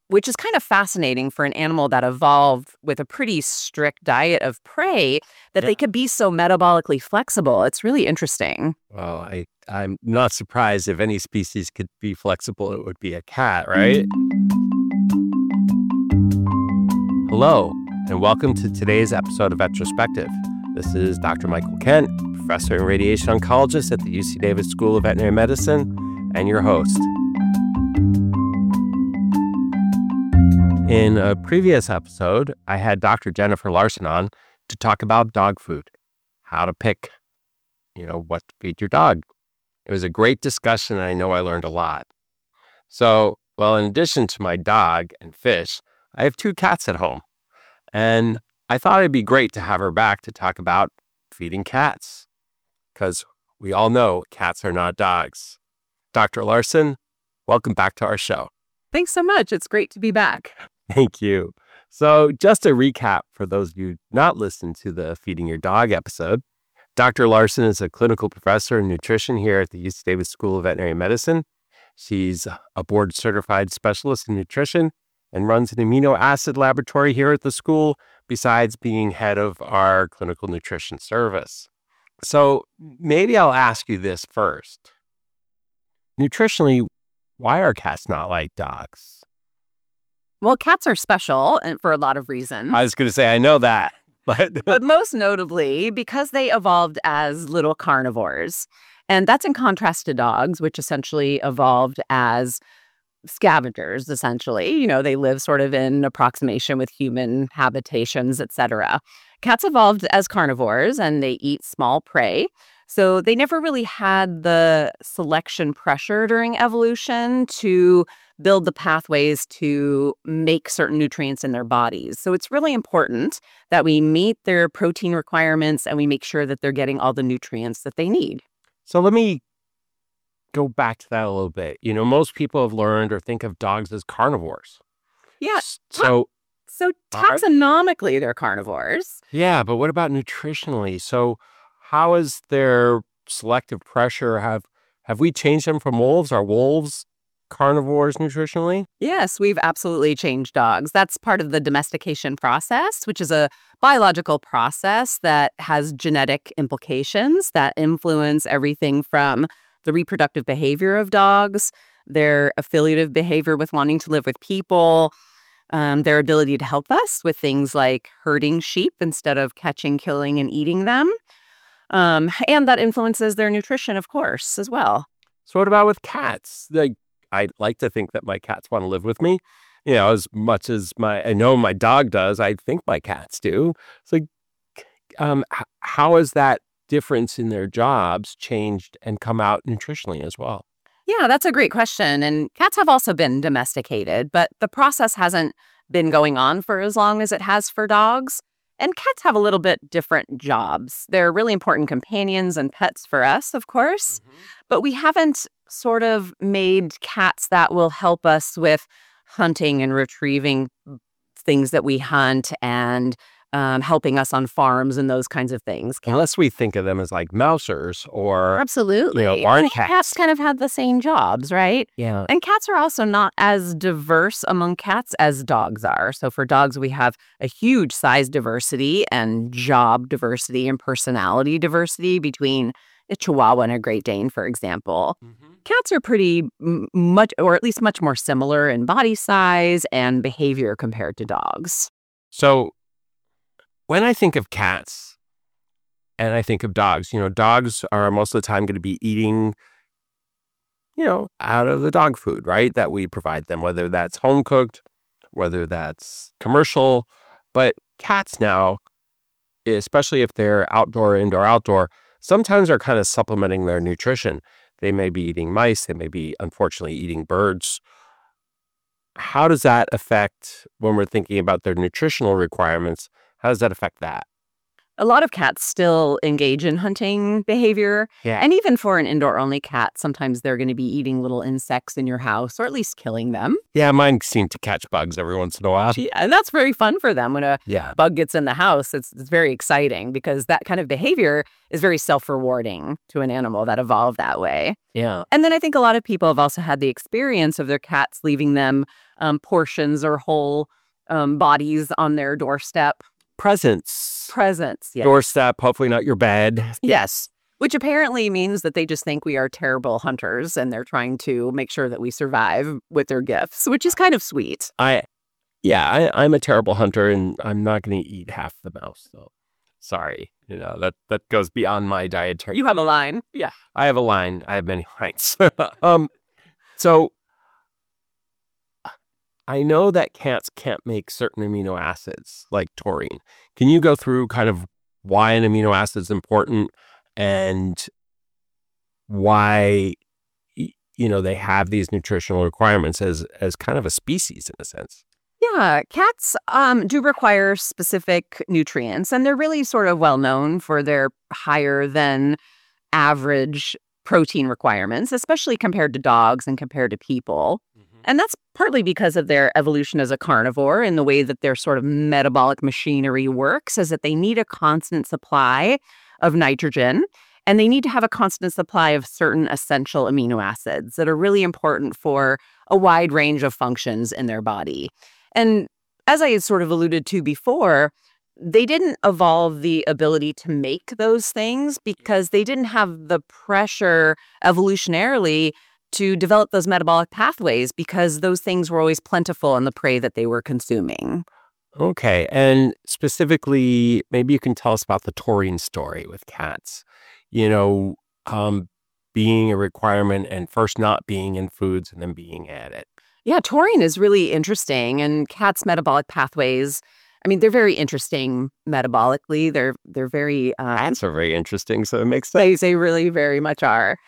which is kind of fascinating for an animal that evolved with a pretty strict diet of prey, that they could be so metabolically flexible. It's really interesting. Well, I'm not surprised if any species could be flexible, it would be a cat, right? Hello, and welcome to today's episode of Retrospective. This is Dr. Michael Kent, professor and radiation oncologist at the UC Davis School of Veterinary Medicine, and your host. In a previous episode, I had Dr. Jennifer Larson on to talk about dog food, how to pick, what to feed your dog. It was a great discussion, and I know I learned a lot. So, in addition to my dog and fish, I have 2 cats at home. And I thought it'd be great to have her back to talk about feeding cats, because we all know cats are not dogs. Dr. Larson, welcome back to our show. Thanks so much. It's great to be back. Thank you. So just a recap for those of you not listened to the Feeding Your Dog episode, Dr. Larson is a clinical professor in nutrition here at the UC Davis School of Veterinary Medicine. She's a board-certified specialist in nutrition and runs an amino acid laboratory here at the school, besides being head of our clinical nutrition service. So maybe I'll ask you this first. Nutritionally, why are cats not like dogs? Well, cats are special and for a lot of reasons. I was going to say, I know that. But most notably, because they evolved as little carnivores. And that's in contrast to dogs, which essentially evolved as scavengers, essentially. They live sort of in approximation with human habitations, etc. Cats evolved as carnivores, and they eat small prey. So they never really had the selection pressure during evolution to build the pathways to make certain nutrients in their bodies. So it's really important that we meet their protein requirements and we make sure that they're getting all the nutrients that they need. So let me go back to that a little bit. Most people have learned or think of dogs as carnivores. Yeah. So taxonomically, they're carnivores. Yeah, but what about nutritionally? So how is their selective pressure? Have we changed them from wolves? Are wolves carnivores nutritionally? Yes, we've absolutely changed dogs. That's part of the domestication process, which is a biological process that has genetic implications that influence everything from the reproductive behavior of dogs, their affiliative behavior with wanting to live with people, their ability to help us with things like herding sheep instead of catching, killing, and eating them. And that influences their nutrition, of course, as well. So what about with cats? I'd like to think that my cats want to live with me, as much as I know my dog does. I think my cats do. So how has that difference in their jobs changed and come out nutritionally as well? Yeah, that's a great question. And cats have also been domesticated, but the process hasn't been going on for as long as it has for dogs. And cats have a little bit different jobs. They're really important companions and pets for us, of course, but we haven't sort of made cats that will help us with hunting and retrieving things that we hunt and helping us on farms and those kinds of things. Unless we think of them as like mousers or absolutely barn cats. Cats kind of had the same jobs, right? Yeah. And cats are also not as diverse among cats as dogs are. So for dogs, we have a huge size diversity and job diversity and personality diversity between a Chihuahua and a Great Dane, for example. Cats are pretty much, or at least much more similar in body size and behavior compared to dogs. So when I think of cats and I think of dogs, dogs are most of the time going to be eating, out of the dog food, right? That we provide them, whether that's home cooked, whether that's commercial. But cats now, especially if they're outdoor, indoor, outdoor, sometimes are kind of supplementing their nutrition. They may be eating mice. They may be, unfortunately, eating birds. How does that affect when we're thinking about their nutritional requirements? How does that affect that? A lot of cats still engage in hunting behavior. Yeah. And even for an indoor-only cat, sometimes they're going to be eating little insects in your house or at least killing them. Yeah, mine seem to catch bugs every once in a while. Yeah, and that's very fun for them. When a Yeah. bug gets in the house, it's very exciting because that kind of behavior is very self-rewarding to an animal that evolved that way. Yeah. And then I think a lot of people have also had the experience of their cats leaving them portions or whole bodies on their doorstep. Presents. Yes. Doorstep, hopefully not your bed. Yes. Which apparently means that they just think we are terrible hunters and they're trying to make sure that we survive with their gifts, which is kind of sweet. I'm a terrible hunter and I'm not going to eat half the mouse. So sorry. That goes beyond my dietary. You have a line. Yeah, I have a line. I have many lines. So I know that cats can't make certain amino acids like taurine. Can you go through kind of why an amino acid is important and why they have these nutritional requirements as kind of a species in a sense? Yeah, cats do require specific nutrients, and they're really sort of well known for their higher than average protein requirements, especially compared to dogs and compared to people. And that's partly because of their evolution as a carnivore and the way that their sort of metabolic machinery works, is that they need a constant supply of nitrogen, and they need to have a constant supply of certain essential amino acids that are really important for a wide range of functions in their body. And as I sort of alluded to before, they didn't evolve the ability to make those things because they didn't have the pressure evolutionarily to develop those metabolic pathways because those things were always plentiful in the prey that they were consuming. Okay. And specifically, maybe you can tell us about the taurine story with cats. Being a requirement and first not being in foods and then being added. Yeah, taurine is really interesting, and cats' metabolic pathways, I mean, they're very interesting metabolically. They're very... Cats are very interesting, so it makes sense. They really very much are.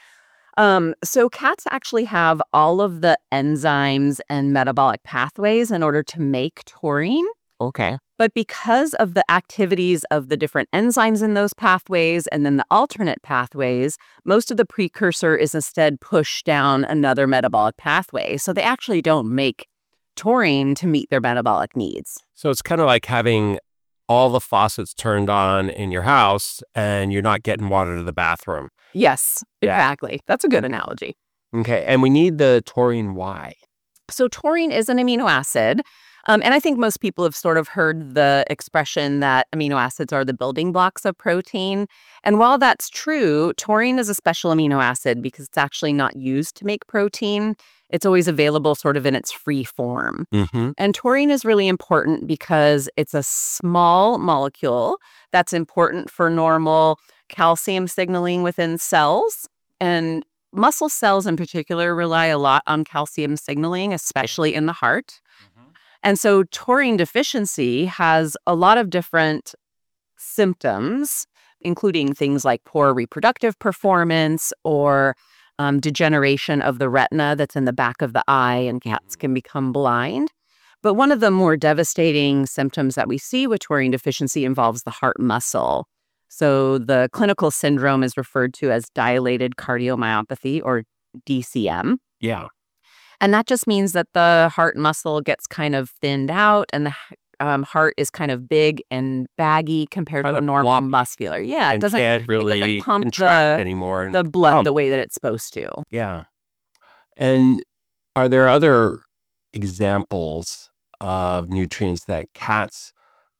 So cats actually have all of the enzymes and metabolic pathways in order to make taurine. Okay. But because of the activities of the different enzymes in those pathways and then the alternate pathways, most of the precursor is instead pushed down another metabolic pathway. So they actually don't make taurine to meet their metabolic needs. So it's kind of like having all the faucets turned on in your house and you're not getting water to the bathroom. Yes, Yeah. exactly. That's a good analogy. Okay. And we need the taurine. Why? So taurine is an amino acid. And I think most people have sort of heard the expression that amino acids are the building blocks of protein. And while that's true, taurine is a special amino acid because it's actually not used to make protein. It's always available sort of in its free form. Mm-hmm. And taurine is really important because it's a small molecule that's important for normal calcium signaling within cells. And muscle cells in particular rely a lot on calcium signaling, especially in the heart. And so taurine deficiency has a lot of different symptoms, including things like poor reproductive performance or degeneration of the retina that's in the back of the eye, and cats can become blind. But one of the more devastating symptoms that we see with taurine deficiency involves the heart muscle. So the clinical syndrome is referred to as dilated cardiomyopathy, or DCM. Yeah. And that just means that the heart muscle gets kind of thinned out and the heart is kind of big and baggy compared to a normal muscular. Yeah, it can't really pump contract anymore. The blood the way that it's supposed to. Yeah. And are there other examples of nutrients that cats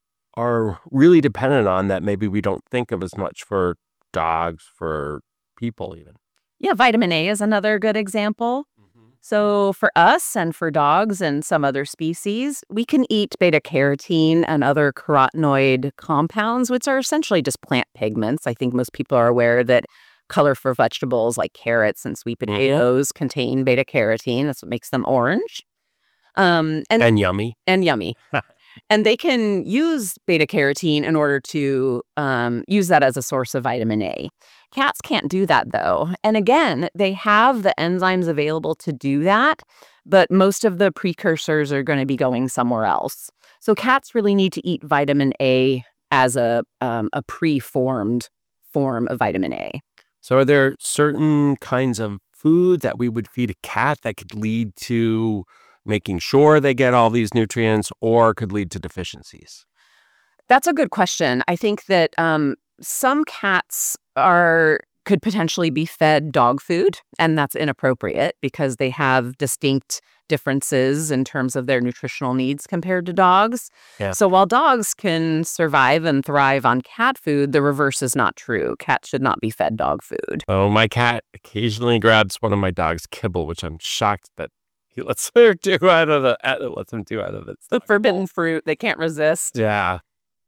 are really dependent on that maybe we don't think of as much for dogs, for people even? Yeah, vitamin A is another good example. So for us and for dogs and some other species, we can eat beta-carotene and other carotenoid compounds, which are essentially just plant pigments. I think most people are aware that colorful vegetables like carrots and sweet potatoes contain beta-carotene. That's what makes them orange. And yummy. And yummy. And they can use beta-carotene in order to use that as a source of vitamin A. Cats can't do that, though. And again, they have the enzymes available to do that, but most of the precursors are going to be going somewhere else. So cats really need to eat vitamin A as a preformed form of vitamin A. So are there certain kinds of food that we would feed a cat that could lead to making sure they get all these nutrients or could lead to deficiencies? That's a good question. I think that some cats could potentially be fed dog food, and that's inappropriate because they have distinct differences in terms of their nutritional needs compared to dogs. Yeah. So while dogs can survive and thrive on cat food, the reverse is not true. Cats should not be fed dog food. Oh, my cat occasionally grabs one of my dog's kibble, which I'm shocked that he lets her do out of it. The forbidden fruit, they can't resist. Yeah.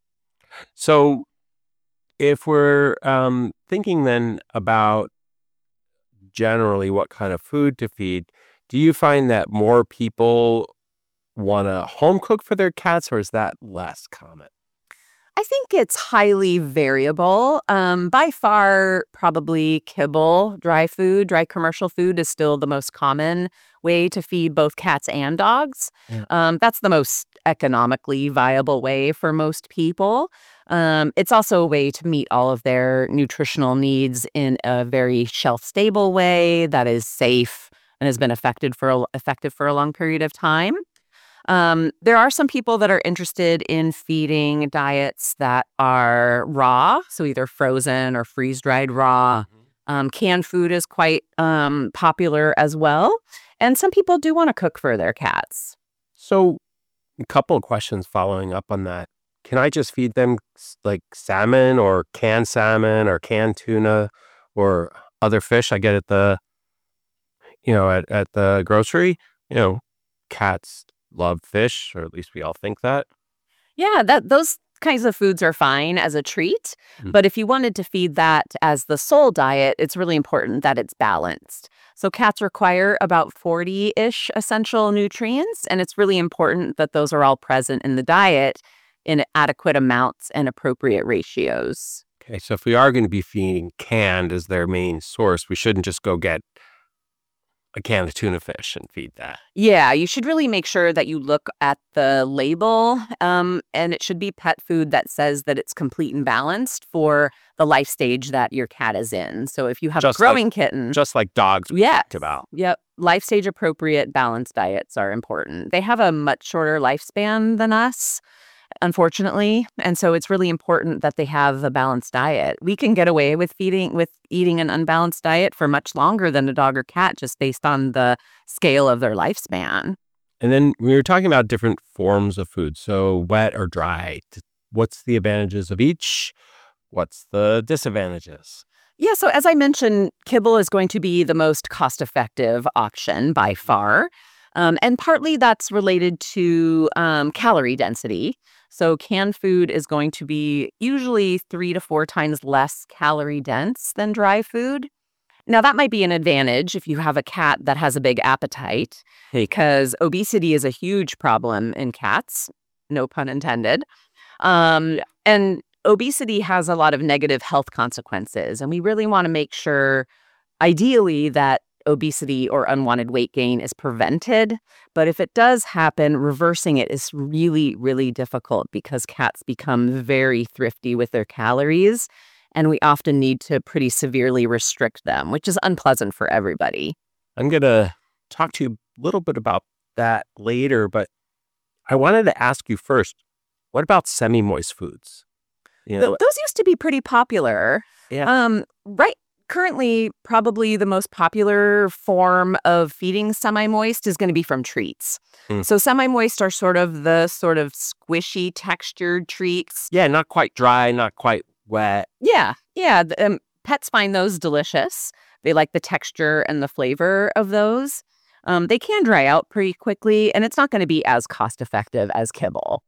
So if we're thinking then about generally what kind of food to feed, do you find that more people want to home cook for their cats, or is that less common? I think it's highly variable. By far, probably kibble, dry commercial food is still the most common way to feed both cats and dogs. Yeah. That's the most economically viable way for most people. It's also a way to meet all of their nutritional needs in a very shelf-stable way that is safe and has been effective for a long period of time. There are some people that are interested in feeding diets that are raw, so either frozen or freeze-dried raw. Canned food is quite popular as well. And some people do want to cook for their cats. So a couple of questions following up on that. Can I just feed them like salmon or canned tuna or other fish I get at the at the grocery? Cats love fish, or at least we all think that. Yeah, those kinds of foods are fine as a treat. But if you wanted to feed that as the sole diet, it's really important that it's balanced. So cats require about 40-ish essential nutrients, and it's really important that those are all present in the diet in adequate amounts and appropriate ratios. Okay, so if we are going to be feeding canned as their main source, we shouldn't just go get a can of tuna fish and feed that. Yeah, you should really make sure that you look at the label, and it should be pet food that says that it's complete and balanced for the life stage that your cat is in. So if you have a growing kitten... Just like dogs we talked about. Yep. Life stage appropriate balanced diets are important. They have a much shorter lifespan than us, unfortunately. And so it's really important that they have a balanced diet. We can get away with eating an unbalanced diet for much longer than a dog or cat just based on the scale of their lifespan. And then we were talking about different forms of food. So wet or dry. What's the advantages of each? What's the disadvantages? Yeah, so as I mentioned, kibble is going to be the most cost-effective option by far. And partly that's related to calorie density. So canned food is going to be usually 3 to 4 times less calorie dense than dry food. Now, that might be an advantage if you have a cat that has a big appetite, because obesity is a huge problem in cats, no pun intended. And obesity has a lot of negative health consequences, and we really want to make sure, ideally, that obesity or unwanted weight gain is prevented. But if it does happen, reversing it is really, really difficult because cats become very thrifty with their calories, and we often need to pretty severely restrict them, which is unpleasant for everybody. I'm going to talk to you a little bit about that later, but I wanted to ask you first, what about semi-moist foods? Those used to be pretty popular. Yeah. Right. Currently, probably the most popular form of feeding semi-moist is going to be from treats. So semi-moist are sort of squishy textured treats. Yeah, not quite dry, not quite wet. Yeah. Pets find those delicious. They like the texture and the flavor of those. They can dry out pretty quickly, and it's not going to be as cost-effective as kibble.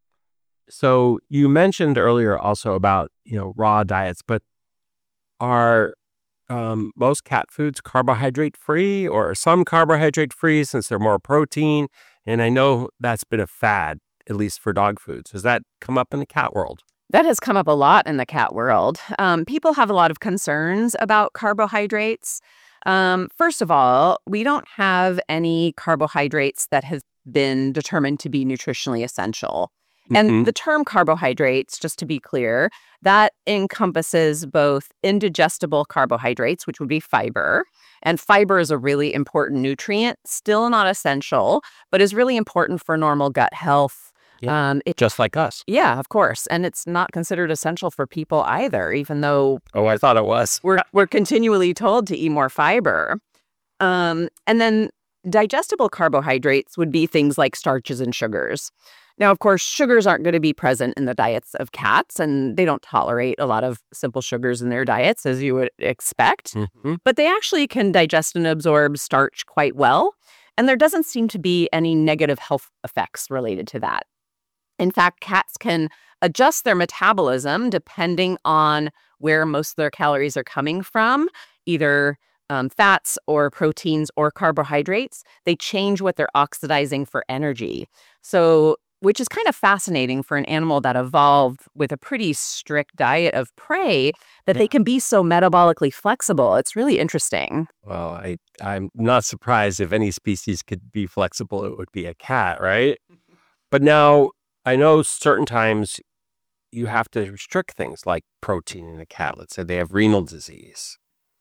So you mentioned earlier also about, raw diets, but are most cat foods carbohydrate free, or some carbohydrate free since they're more protein? And I know that's been a fad, at least for dog foods. Has that come up in the cat world? That has come up a lot in the cat world. People have a lot of concerns about carbohydrates. First of all, we don't have any carbohydrates that have been determined to be nutritionally essential. And the term carbohydrates, just to be clear, that encompasses both indigestible carbohydrates, which would be fiber. And fiber is a really important nutrient, still not essential, but is really important for normal gut health. Yeah, just like us. Yeah, of course. And it's not considered essential for people either, even though Oh, I thought it was. we're continually told to eat more fiber. And then digestible carbohydrates would be things like starches and sugars. Now, of course, sugars aren't going to be present in the diets of cats, and they don't tolerate a lot of simple sugars in their diets, as you would expect. But they actually can digest and absorb starch quite well, and there doesn't seem to be any negative health effects related to that. In fact, cats can adjust their metabolism depending on where most of their calories are coming from, either fats or proteins or carbohydrates. They change what they're oxidizing for energy. So, which is kind of fascinating for an animal that evolved with a pretty strict diet of prey, that they can be so metabolically flexible. It's really interesting. Well, I'm not surprised if any species could be flexible, it would be a cat, right? But now, I know certain times you have to restrict things like protein in a cat. Let's say they have renal disease.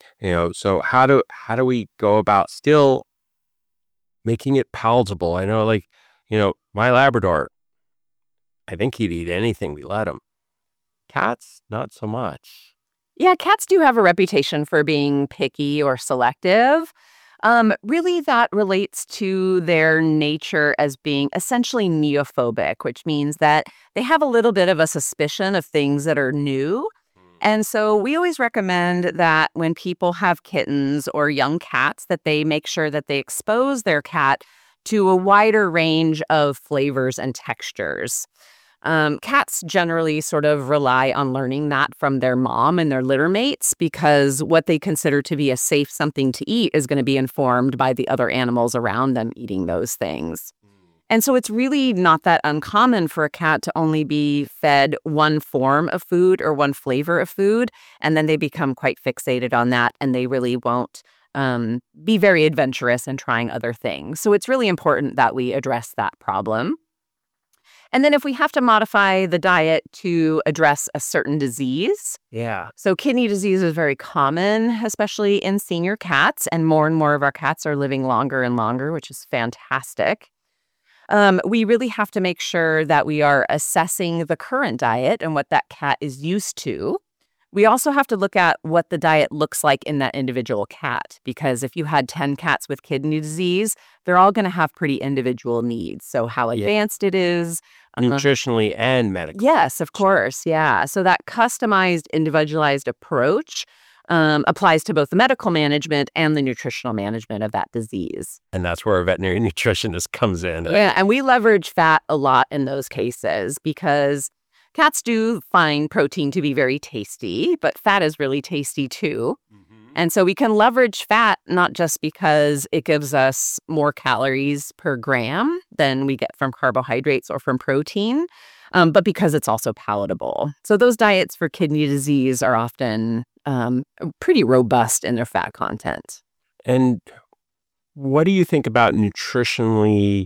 So how do we go about still making it palatable? I know, my Labrador, I think he'd eat anything we let him. Cats, not so much. Yeah, cats do have a reputation for being picky or selective. Really, that relates to their nature as being essentially neophobic, which means that they have a little bit of a suspicion of things that are new. And so we always recommend that when people have kittens or young cats, that they make sure that they expose their cat to a wider range of flavors and textures. Cats generally sort of rely on learning that from their mom and their litter mates, because what they consider to be a safe something to eat is going to be informed by the other animals around them eating those things. And so it's really not that uncommon for a cat to only be fed one form of food or one flavor of food, and then they become quite fixated on that, and they really won't be very adventurous in trying other things. So it's really important that we address that problem. And then if we have to modify the diet to address a certain disease. Yeah. So kidney disease is very common, especially in senior cats, and more of our cats are living longer and longer, which is fantastic. We really have to make sure that we are assessing the current diet and what that cat is used to. We also have to look at what the diet looks like in that individual cat, because if you had 10 cats with kidney disease, they're all going to have pretty individual needs. So how advanced it is. Nutritionally and medically. Yes, of course. Yeah. So that customized, individualized approach applies to both the medical management and the nutritional management of that disease. And that's where a veterinary nutritionist comes in. Yeah, and we leverage fat a lot in those cases because cats do find protein to be very tasty, but fat is really tasty too. And so we can leverage fat not just because it gives us more calories per gram than we get from carbohydrates or from protein, but because it's also palatable. So those diets for kidney disease are often pretty robust in their fat content. And what do you think about nutritionally?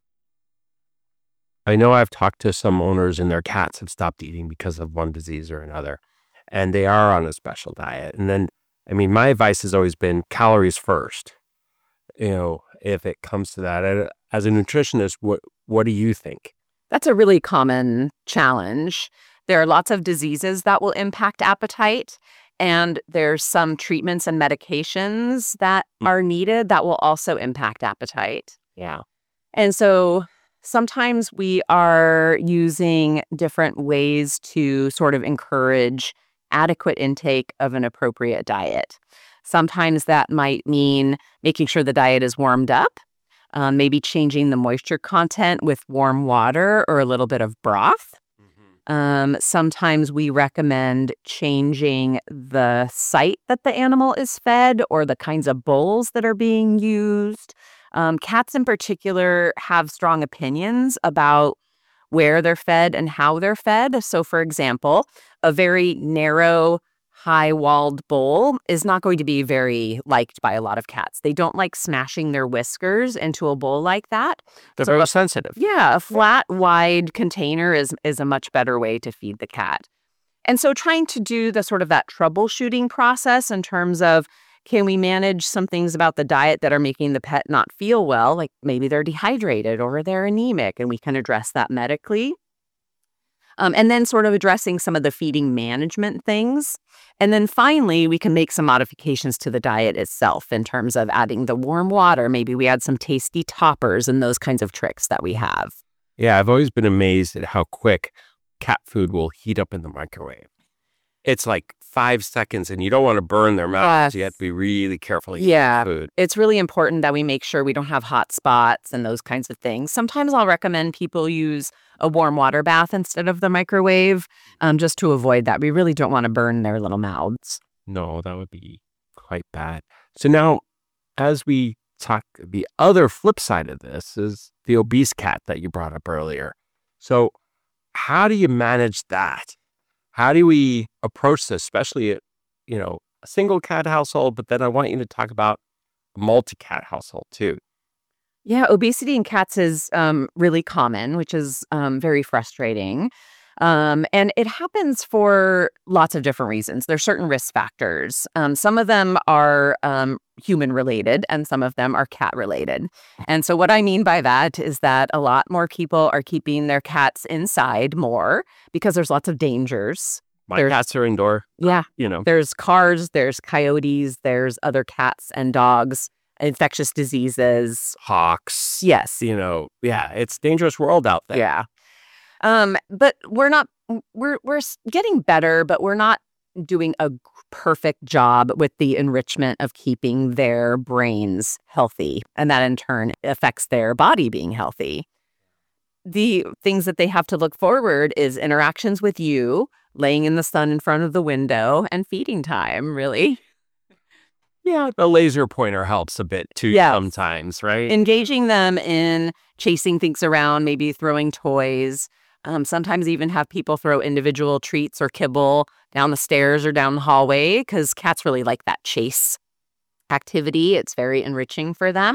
I know I've talked to some owners and their cats have stopped eating because of one disease or another, and they are on a special diet. And then, my advice has always been calories first. If it comes to that, as a nutritionist, what do you think? That's a really common challenge. There are lots of diseases that will impact appetite, and there's some treatments and medications that are needed that will also impact appetite. Yeah. And so sometimes we are using different ways to sort of encourage adequate intake of an appropriate diet. Sometimes that might mean making sure the diet is warmed up, maybe changing the moisture content with warm water or a little bit of broth. Sometimes we recommend changing the site that the animal is fed or the kinds of bowls that are being used. Cats in particular have strong opinions about where they're fed and how they're fed. So, for example, a very narrow, high-walled bowl is not going to be very liked by a lot of cats. They don't like smashing their whiskers into a bowl like that. They're very sensitive. Yeah, a flat, wide container is a much better way to feed the cat. And so trying to do the sort of that troubleshooting process in terms of, can we manage some things about the diet that are making the pet not feel well? Like maybe they're dehydrated or they're anemic, and we can address that medically. And then sort of addressing some of the feeding management things. And then finally, we can make some modifications to the diet itself in terms of adding the warm water. Maybe we add some tasty toppers and those kinds of tricks that we have. Yeah, I've always been amazed at how quick cat food will heat up in the microwave. It's like 5 seconds, and you don't want to burn their mouth. Yes. So you have to be really careful eating food. It's really important that we make sure we don't have hot spots and those kinds of things. Sometimes I'll recommend people use a warm water bath instead of the microwave, just to avoid that. We really don't want to burn their little mouths. No, that would be quite bad. So now, as we talk, the other flip side of this is the obese cat that you brought up earlier. So how do you manage that? How do we approach this, especially at, a single cat household, but then I want you to talk about a multi-cat household too. Yeah, obesity in cats is really common, which is very frustrating. And it happens for lots of different reasons. There's certain risk factors. Some of them are human related and some of them are cat related. And so what I mean by that is that a lot more people are keeping their cats inside more because there's lots of dangers. My cats are indoor. Yeah. There's cars, there's coyotes, there's other cats and dogs, infectious diseases. Hawks. Yes. It's a dangerous world out there. Yeah. But we're getting better, but we're not doing a perfect job with the enrichment of keeping their brains healthy. And that in turn affects their body being healthy. The things that they have to look forward is interactions with you, laying in the sun in front of the window, and feeding time, really. Yeah, the laser pointer helps a bit too sometimes, right? Engaging them in chasing things around, maybe throwing toys. Sometimes even have people throw individual treats or kibble down the stairs or down the hallway because cats really like that chase activity. It's very enriching for them.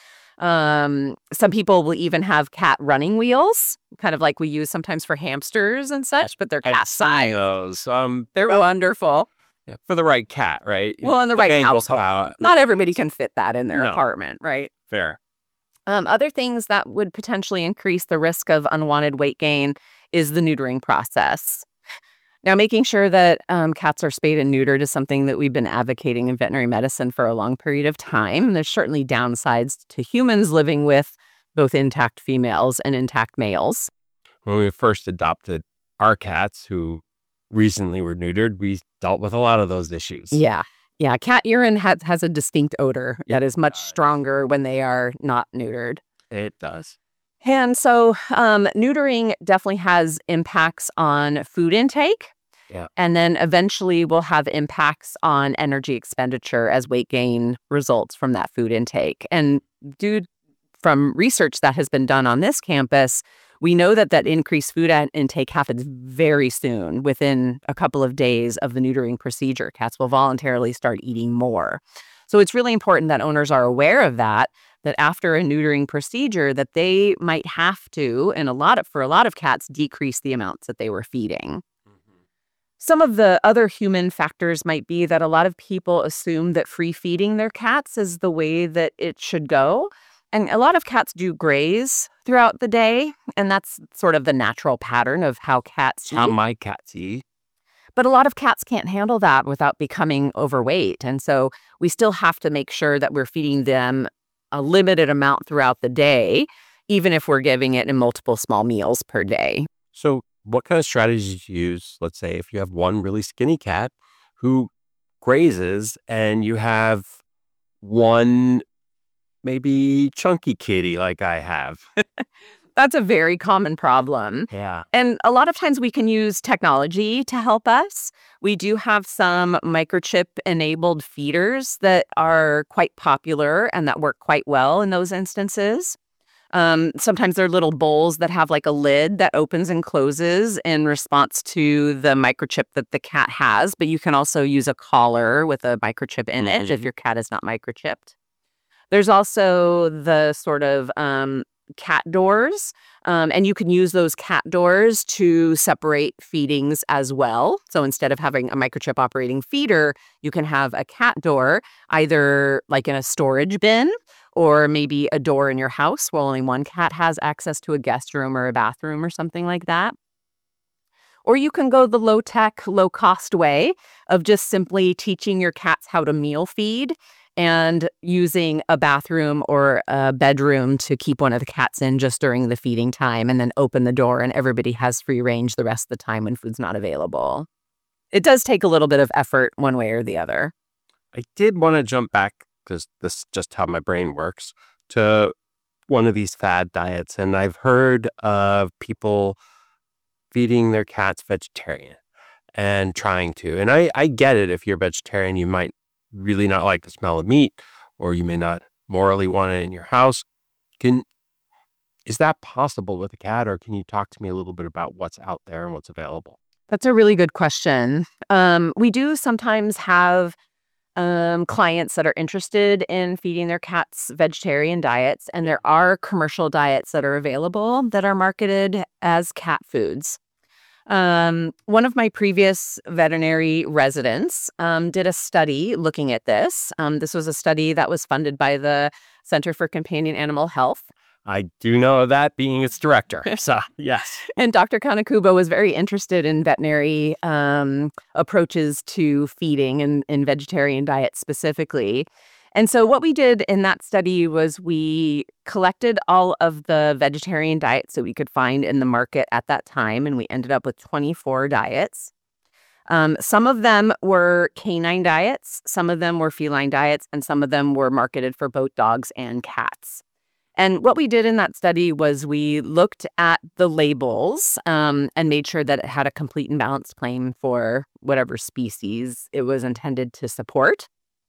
Some people will even have cat running wheels, kind of like we use sometimes for hamsters and such, but they're cat size. They're wonderful. Yeah, for the right cat, right? Well, in the right household. Not everybody can fit that in their apartment, right? Fair. Other things that would potentially increase the risk of unwanted weight gain is the neutering process. Now, making sure that cats are spayed and neutered is something that we've been advocating in veterinary medicine for a long period of time. There's certainly downsides to humans living with both intact females and intact males. When we first adopted our cats, who recently were neutered, we dealt with a lot of those issues. Yeah. Cat urine has a distinct odor that is much stronger when they are not neutered. It does. And so neutering definitely has impacts on food intake. Yeah. And then eventually will have impacts on energy expenditure as weight gain results from that food intake. And from research that has been done on this campus, we know that increased food intake happens very soon, within a couple of days of the neutering procedure. Cats will voluntarily start eating more. So it's really important that owners are aware of that after a neutering procedure, that they might have to, for a lot of cats, decrease the amounts that they were feeding. Mm-hmm. Some of the other human factors might be that a lot of people assume that free feeding their cats is the way that it should go. And a lot of cats do graze throughout the day, and that's sort of the natural pattern of how cats eat. How my cats eat. But a lot of cats can't handle that without becoming overweight. And so we still have to make sure that we're feeding them a limited amount throughout the day, even if we're giving it in multiple small meals per day. So what kind of strategies do you use? Let's say if you have one really skinny cat who grazes and you have one maybe chunky kitty like I have. That's a very common problem. Yeah. And a lot of times we can use technology to help us. We do have some microchip-enabled feeders that are quite popular and that work quite well in those instances. Sometimes there are little bowls that have like a lid that opens and closes in response to the microchip that the cat has. But you can also use a collar with a microchip in it if your cat is not microchipped. There's also the sort of cat doors, and you can use those cat doors to separate feedings as well. So instead of having a microchip operating feeder, you can have a cat door, either like in a storage bin or maybe a door in your house where only one cat has access to a guest room or a bathroom or something like that. Or you can go the low-tech, low-cost way of just simply teaching your cats how to meal feed and using a bathroom or a bedroom to keep one of the cats in just during the feeding time, and then open the door and everybody has free range the rest of the time when food's not available. It does take a little bit of effort one way or the other. I did want to jump back, because this is just how my brain works, to one of these fad diets. And I've heard of people feeding their cats vegetarian and trying to. And I get it. If you're vegetarian, you might really not like the smell of meat, or you may not morally want it in your house. Is that possible with a cat, or can you talk to me a little bit about what's out there and what's available? That's a really good question. We do sometimes have clients that are interested in feeding their cats vegetarian diets, and there are commercial diets that are available that are marketed as cat foods. One of my previous veterinary residents did a study looking at this. This was a study that was funded by the Center for Companion Animal Health. I do know that, being its director. So, yes. And Dr. Kanakubo was very interested in veterinary approaches to feeding and in vegetarian diets specifically. And so what we did in that study was we collected all of the vegetarian diets that we could find in the market at that time, and we ended up with 24 diets. Some of them were canine diets, some of them were feline diets, and some of them were marketed for both dogs and cats. And what we did in that study was we looked at the labels and made sure that it had a complete and balanced claim for whatever species it was intended to support.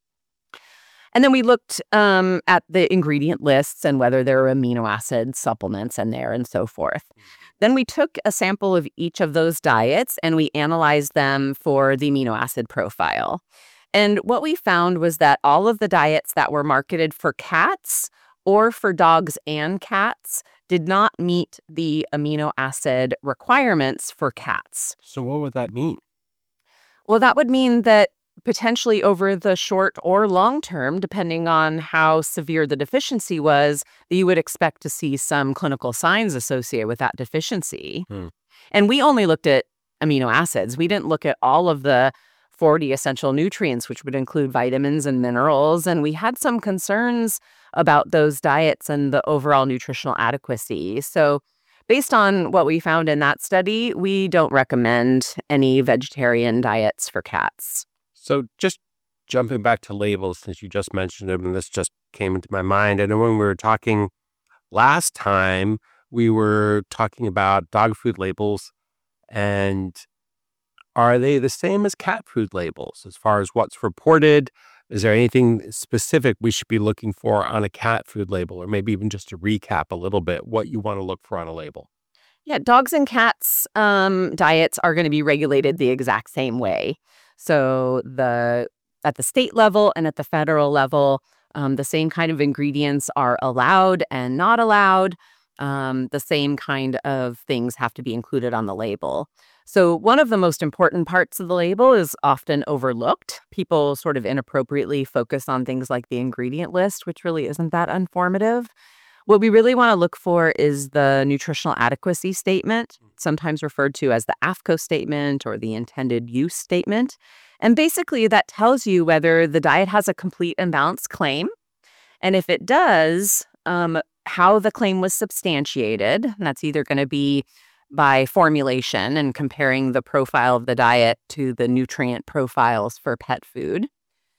And then we looked at the ingredient lists and whether there were amino acid supplements in there and so forth. Then we took a sample of each of those diets and we analyzed them for the amino acid profile. And what we found was that all of the diets that were marketed for cats or for dogs and cats did not meet the amino acid requirements for cats. So what would that mean? Well, that would mean that potentially over the short or long term, depending on how severe the deficiency was, you would expect to see some clinical signs associated with that deficiency. And we only looked at amino acids. We didn't look at all of the 40 essential nutrients, which would include vitamins and minerals. And we had some concerns about those diets and the overall nutritional adequacy. So based on what we found in that study, we don't recommend any vegetarian diets for cats. So just jumping back to labels, since you just mentioned them, and this just came into my mind. I know when we were talking last time, we were talking about dog food labels, and are they the same as cat food labels as far as what's reported? Is there anything specific we should be looking for on a cat food label, or maybe even just to recap a little bit what you want to look for on a label? Yeah, dogs and cats diets are going to be regulated the exact same way. So at the state level and at the federal level, the same kind of ingredients are allowed and not allowed. The same kind of things have to be included on the label. So one of the most important parts of the label is often overlooked. People sort of inappropriately focus on things like the ingredient list, which really isn't that informative. What we really want to look for is the nutritional adequacy statement, sometimes referred to as the AAFCO statement or the intended use statement. And basically that tells you whether the diet has a complete and balanced claim. And if it does, how the claim was substantiated. And that's either going to be by formulation and comparing the profile of the diet to the nutrient profiles for pet food.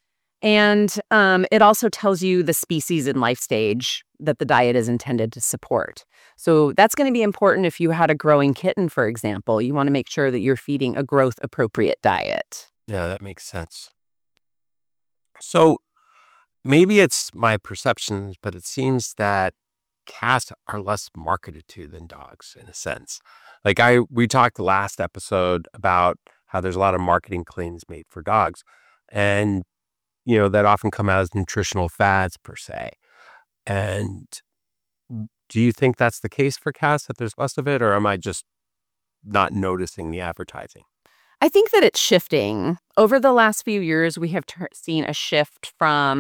And it also tells you the species and life stage that the diet is intended to support. So that's going to be important if you had a growing kitten, for example. You want to make sure that you're feeding a growth-appropriate diet. Yeah, that makes sense. So maybe it's my perceptions, but it seems that cats are less marketed to than dogs in a sense. We talked last episode about how there's a lot of marketing claims made for dogs, and that often come out as nutritional fads per se. And do you think that's the case for cats, that there's less of it, or am I just not noticing the advertising? I think that it's shifting. Over the last few years, we have seen a shift from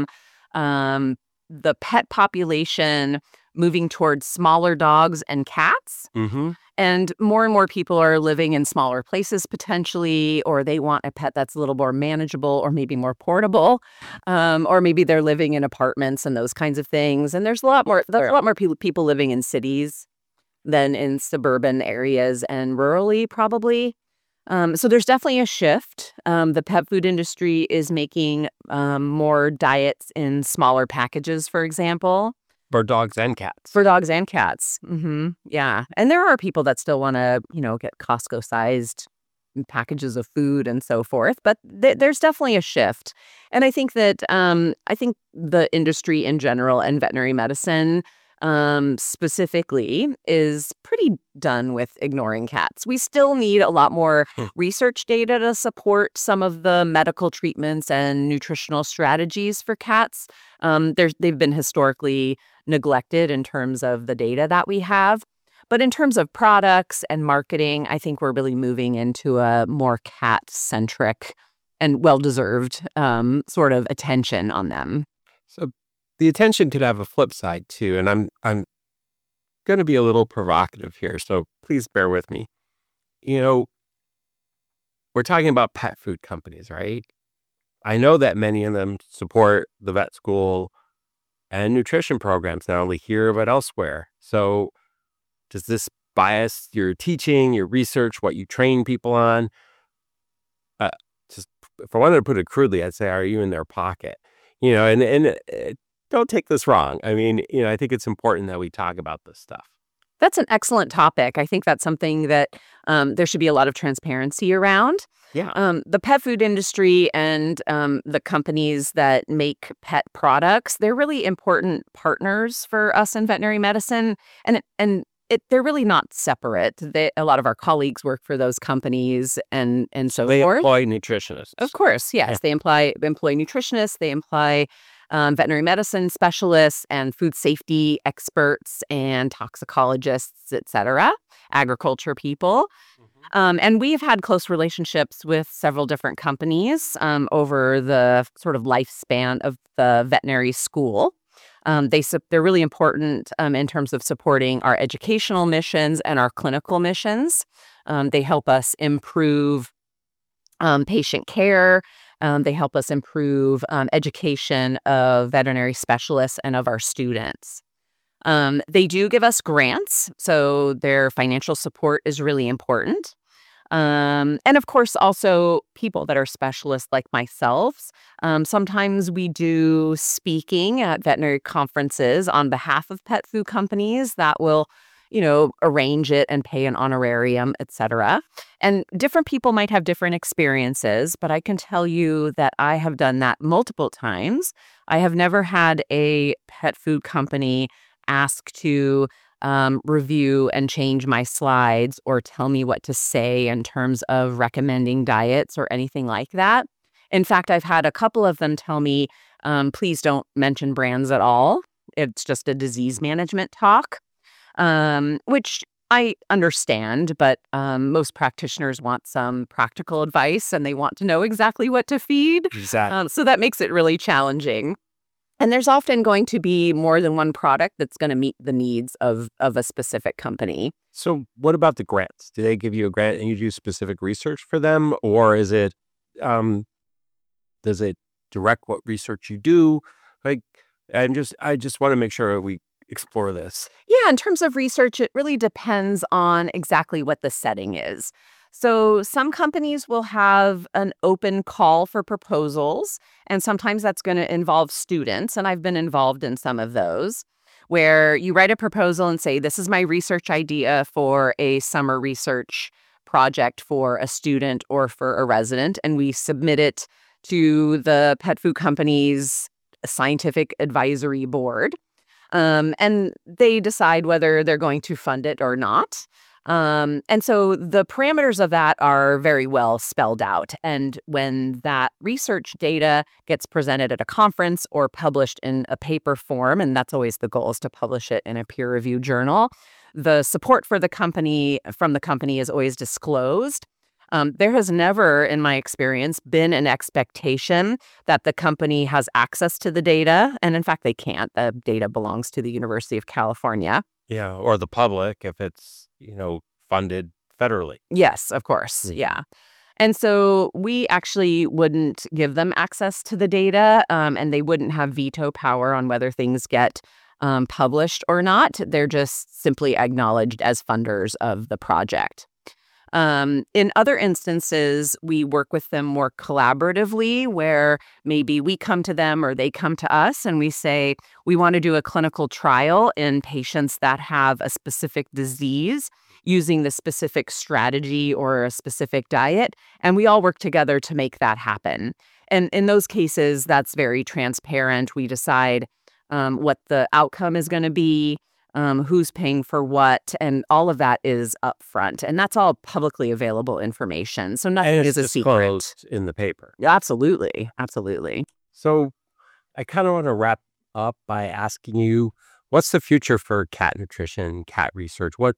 the pet population moving towards smaller dogs and cats. Mm-hmm. And more people are living in smaller places potentially, or they want a pet that's a little more manageable or maybe more portable, or maybe they're living in apartments and those kinds of things. And there's a lot more people living in cities than in suburban areas and rurally probably. So there's definitely a shift. The pet food industry is making more diets in smaller packages, for example. For dogs and cats. For dogs and cats. Mm-hmm. Yeah. And there are people that still want to, get Costco-sized packages of food and so forth. But there's definitely a shift. And I think that I think the industry in general and veterinary medicine specifically is pretty done with ignoring cats. We still need a lot more research data to support some of the medical treatments and nutritional strategies for cats. They've been historically neglected in terms of the data that we have. But in terms of products and marketing, I think we're really moving into a more cat-centric and well-deserved sort of attention on them. So the attention could have a flip side too, and I'm going to be a little provocative here, so please bear with me. We're talking about pet food companies, right? I know that many of them support the vet school and nutrition programs, not only here but elsewhere. So does this bias your teaching, your research, what you train people on? Just if I wanted to put it crudely, I'd say, are you in their pocket? And don't take this wrong. I mean, I think it's important that we talk about this stuff. That's an excellent topic. I think that's something that there should be a lot of transparency around. Yeah. The pet food industry and the companies that make pet products, they're really important partners for us in veterinary medicine. And they're really not separate. A lot of our colleagues work for those companies and so they forth. Employ nutritionists. Of course, yes. Yeah. They employ nutritionists. They employ veterinary medicine specialists and food safety experts and toxicologists, et cetera, agriculture people. Mm-hmm. And we've had close relationships with several different companies over the sort of lifespan of the veterinary school. They're really important in terms of supporting our educational missions and our clinical missions. They help us improve patient care. They help us improve education of veterinary specialists and of our students. They do give us grants, so their financial support is really important. And of course, also people that are specialists like myself. Sometimes we do speaking at veterinary conferences on behalf of pet food companies that will arrange it and pay an honorarium, et cetera. And different people might have different experiences, but I can tell you that I have done that multiple times. I have never had a pet food company ask to review and change my slides or tell me what to say in terms of recommending diets or anything like that. In fact, I've had a couple of them tell me, please don't mention brands at all. It's just a disease management talk. Which I understand, but most practitioners want some practical advice and they want to know exactly what to feed. Exactly. So that makes it really challenging. And there's often going to be more than one product that's going to meet the needs of a specific company. So what about the grants? Do they give you a grant and you do specific research for them? Or is it, does it direct what research you do? I just want to make sure we explore this. Yeah, in terms of research, it really depends on exactly what the setting is. So some companies will have an open call for proposals, and sometimes that's going to involve students, and I've been involved in some of those, where you write a proposal and say, this is my research idea for a summer research project for a student or for a resident, and we submit it to the pet food company's scientific advisory board. And they decide whether they're going to fund it or not. And so the parameters of that are very well spelled out. And when that research data gets presented at a conference or published in a paper form, and that's always the goal, is to publish it in a peer-reviewed journal, the support for the company from the company is always disclosed. There has never, in my experience, been an expectation that the company has access to the data. And in fact, they can't. The data belongs to the University of California. Yeah, or the public if it's, funded federally. Yes, of course. Yeah. And so we actually wouldn't give them access to the data, and they wouldn't have veto power on whether things get published or not. They're just simply acknowledged as funders of the project. In other instances, we work with them more collaboratively, where maybe we come to them or they come to us and we say, we want to do a clinical trial in patients that have a specific disease using the specific strategy or a specific diet. And we all work together to make that happen. And in those cases, that's very transparent. We decide what the outcome is going to be, who's paying for what, and all of that is upfront. And that's all publicly available information. So nothing is a secret. Disclosed in the paper. Yeah, absolutely. Absolutely. So I kind of want to wrap up by asking you, what's the future for cat nutrition, cat research? Where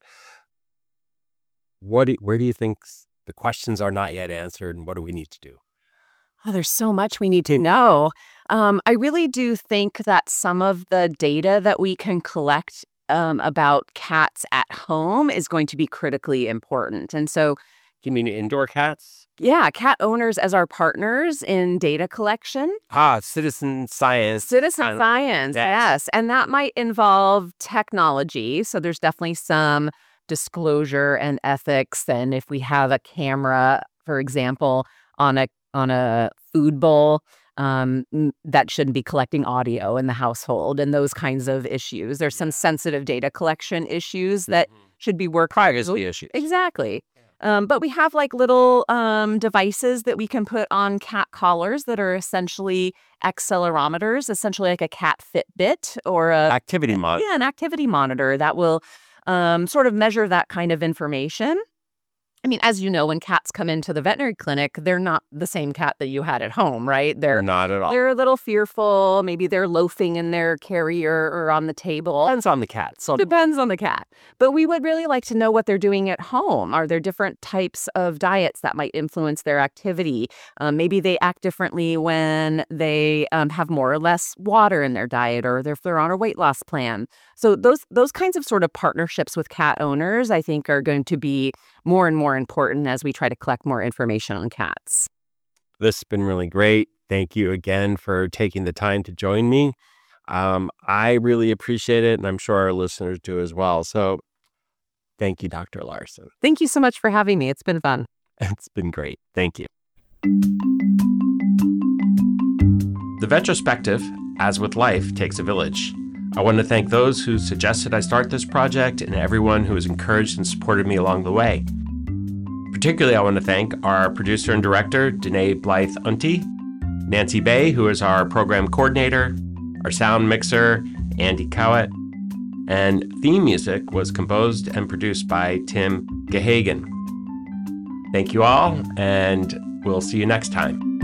do you think the questions are not yet answered, and what do we need to do? Oh, there's so much we need to know. I really do think that some of the data that we can collect about cats at home is going to be critically important. And so, You mean indoor cats? yeah, cat owners as our partners in data collection. Citizen science. Citizen science, yes. And that might involve technology. So there's definitely some disclosure and ethics. And if we have a camera, for example, on a food bowl, that shouldn't be collecting audio in the household and those kinds of issues. There's some sensitive data collection issues that should be worked out. Privacy issues. Exactly. But we have like little devices that we can put on cat collars that are essentially accelerometers, essentially like a cat Fitbit or Activity monitor. an activity monitor that will sort of measure that kind of information. I mean, as you know, when cats come into the veterinary clinic, they're not the same cat that you had at home, right? They're not at all. They're a little fearful. Maybe they're loafing in their carrier or on the table. Depends on the cat. So Depends on the cat. But we would really like to know what they're doing at home. Are there different types of diets that might influence their activity? Maybe they act differently when they have more or less water in their diet, or if they're on a weight loss plan. So those kinds of sort of partnerships with cat owners, I think, are going to be more and more important as we try to collect more information on cats. this has been really great. Thank you again for taking the time to join me. I really appreciate it, and I'm sure our listeners do as well. So thank you, Dr. Larson. Thank you so much for having me. It's been fun. It's been great. Thank you. The Vetrospective, as with life, takes a village. I want to thank those who suggested I start this project and everyone who has encouraged and supported me along the way. Particularly, I want to thank our producer and director, Danae Blythe-Unti, Nancy Bay, who is our program coordinator, our sound mixer, Andy Cowett, and theme music was composed and produced by Tim Gehagen. Thank you all, and we'll see you next time.